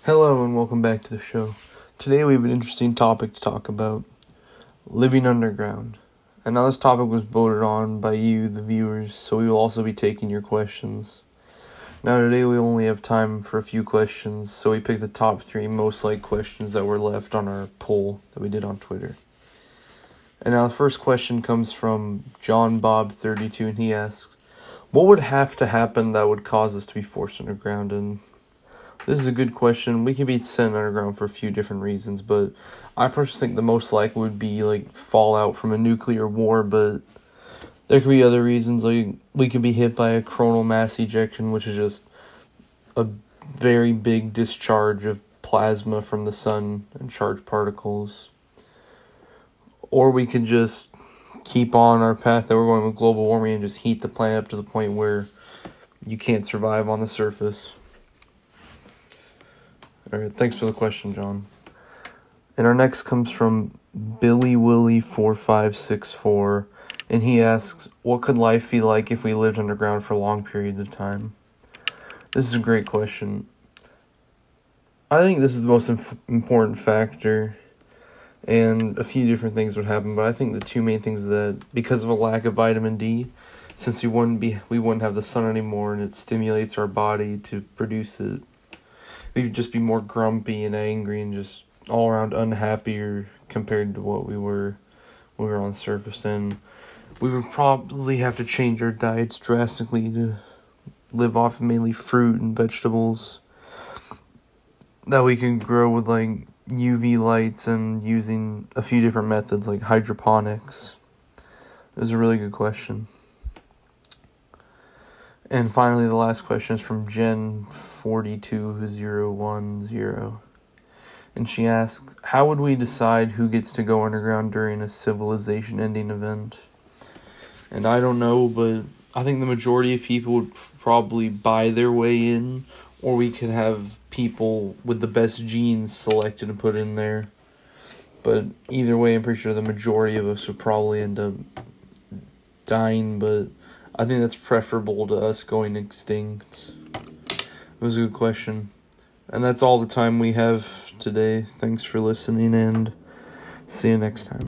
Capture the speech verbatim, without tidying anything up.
Hello and welcome back to the show. Today we have an interesting topic to talk about, living underground. And now this topic was voted on by you, the viewers, so we will also be taking your questions. Now today we only have time for a few questions, so we picked the top three most liked questions that were left on our poll that we did on Twitter. And now the first question comes from John Bob thirty-two, and he asks, what would have to happen that would cause us to be forced underground? And this is a good question. We can be sent underground for a few different reasons, but I personally think the most likely would be like fallout from a nuclear war, but there could be other reasons, like we could be hit by a coronal mass ejection, which is just a very big discharge of plasma from the sun and charged particles. Or we could just keep on our path that we're going with global warming and just heat the planet up to the point where you can't survive on the surface. Alright, thanks for the question, John. And our next comes from Billy Willie four five six four, and he asks, what could life be like if we lived underground for long periods of time? This is a great question. I think this is the most inf- important factor, and a few different things would happen, but I think the two main things that, because of a lack of vitamin D, since we wouldn't be, we wouldn't have the sun anymore, and it stimulates our body to produce it, we would just be more grumpy and angry and just all around unhappier compared to what we were when we were on the surface. And we would probably have to change our diets drastically to live off mainly fruit and vegetables that we can grow with like U V lights and using a few different methods like hydroponics. It was a really good question. And finally, the last question is from Jen forty-two zero one zero. And she asks, how would we decide who gets to go underground during a civilization-ending event? And I don't know, but I think the majority of people would probably buy their way in, or we could have people with the best genes selected and put in there. But either way, I'm pretty sure the majority of us would probably end up dying, but I think that's preferable to us going extinct. It was a good question. And that's all the time we have today. Thanks for listening, and see you next time.